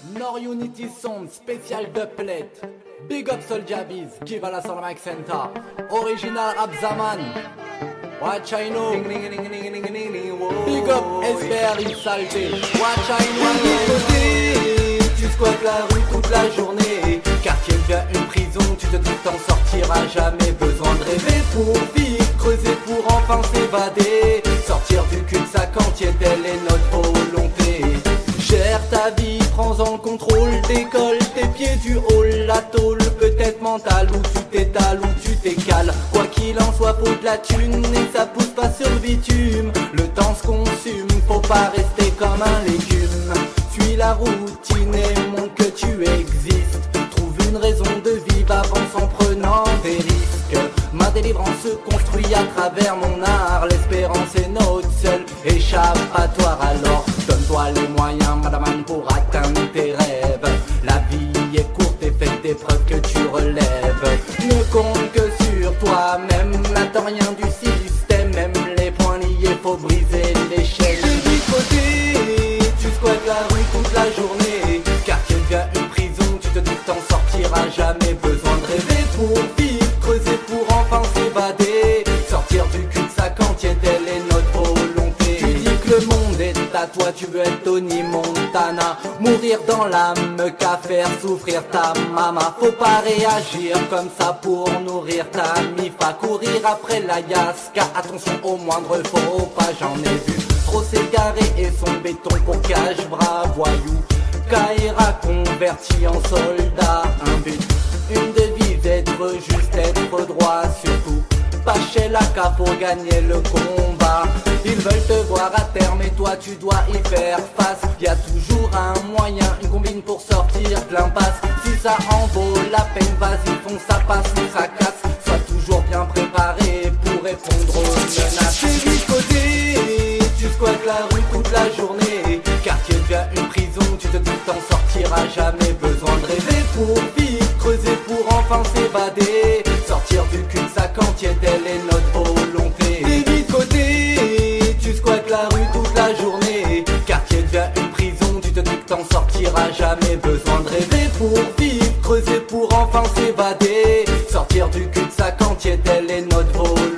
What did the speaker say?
Nord Unity Sound, spécial Dubplate. Big up Soulja Biz, qui va la sur le mic center. Original Abzaman. Watch I know. Big up SBRI Saleté. Watch I know. Tu squattes la rue toute la journée. Quartier devient une prison, tu te dis que t'en sortiras jamais. Besoin de rêver pour vivre, creuser pour enfin s'évader. Sortir du cul-de-sac entier, telle est notre volonté. Gère ta vie, prends-en le contrôle, décolle tes pieds du hall, la tôle peut-être mentale, où tu t'étales, où tu t'écales. Quoi qu'il en soit, faut de la thune et ça pousse pas sur le bitume. Le temps se consume, faut pas rester comme un légume. Suis la routine et montre que tu existes. Trouve une raison de vivre, avance en prenant des risques. Ma délivrance se construit à travers mon art. L'espérance est notre seul échappatoire. Alors donne-toi les moyens, madame, pour atteindre tes rêves. La vie est courte et fais des preuves que tu relèves. Ne compte que sur toi-même, n'attends rien du système. Même les poings liés, faut briser l'échelle. Du côté, tu squattes la rue toute la journée. Quartier devient une prison, tu te dis que t'en sortiras jamais. Besoin de rêver pour vivre, creuser pour enfin s'évader. Sortir du cul-de-sac entier, telle est notre volonté. Tu dis que le monde est à toi, tu veux être Tony Montana. Mourir dans l'âme, qu'à faire souffrir ta maman. Faut pas réagir comme ça pour nourrir ta mifa. Courir après la yaska, attention au moindre faux pas. J'en ai vu trop s'égarer et son béton pour cage bras voyou. Kaira converti en soldat, un but, une devise, être juste, être droit surtout. Pas chez la K pour gagner le combat. Ils veulent te voir à terme et toi tu dois y faire face. Y'a toujours un moyen, une combine pour sortir de l'impasse. Si ça en vaut la peine, vas-y fonce, ça passe ou ça casse. Sois toujours bien préparé pour répondre aux menaces. C'est du côté, tu squattes la rue toute la journée. Quartier devient une prison, tu te dis que t'en sortiras jamais. Besoin de rêver pour vivre, creuser pour enfin s'évader. Sortir du cul-de-sac entier, telle est notre volonté. T'es de côté, tu squattes la rue toute la journée. Quartier devient une prison, tu te dis que t'en sortiras jamais. Besoin de rêver pour vivre, creuser pour enfin s'évader. Sortir du cul-de-sac entier, telle est notre volonté.